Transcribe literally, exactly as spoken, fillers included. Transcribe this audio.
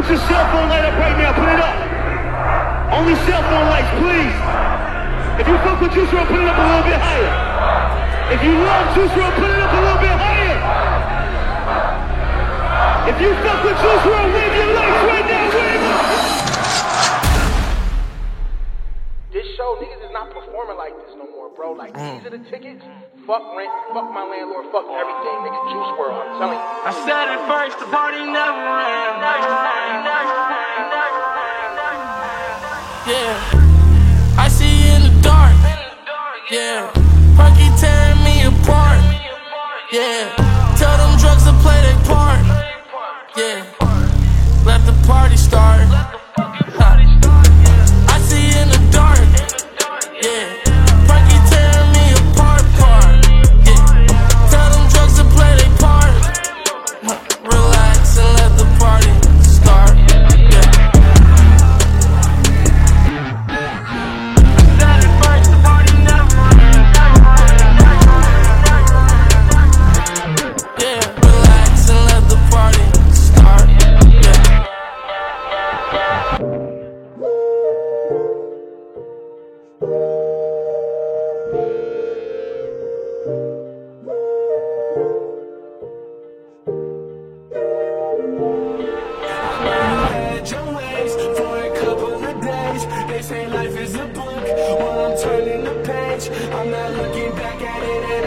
Put your cell phone light up right now, put it up. Only cell phone lights, please. If you fuck with Juice world, put it up a little bit higher. If you love Juice world, put it up a little bit higher. If you fuck with Juice world, wave your lights right now, wave them. This show, niggas is not performing like this no more, bro. Like, mm. these are the tickets. Fuck rent, fuck my landlord, fuck everything, nigga. Juice world, I'm telling you. I said it first, the party never ran. Never ran, never ran, never ran, never ran. Yeah, I see you in the dark. Yeah, Perky tearing me apart. Yeah, tell them drugs to play their part. Yeah, let the party start. I see you in the dark. Yeah, Perky tearing me apart, part. Yeah, tell them drugs to play their part. Relax and let the party start. Yeah. Said it first, the party never ends. Yeah, relax and let the party start. Yeah. Had your ways for a couple of days. They say life is a book, well I'm turning the page. I'm not looking back at it and